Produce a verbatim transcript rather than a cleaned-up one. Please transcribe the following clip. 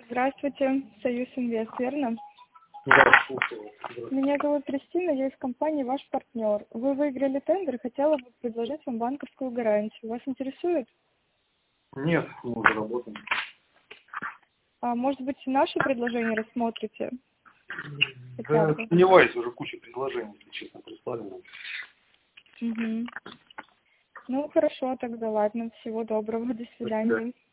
Здравствуйте, Союз Инвест, верно? Да, слушаю. Меня зовут Кристина, я из компании «Ваш партнер». Вы выиграли тендер, хотела бы предложить вам банковскую гарантию. Вас интересует? Нет, мы уже работаем. А может быть, наше предложение рассмотрите? Хотя Да, бы. сомневаюсь, уже куча предложений, если честно, прислали нам. Угу. Ну, хорошо, тогда ладно. Всего доброго, до До свидания. свидания.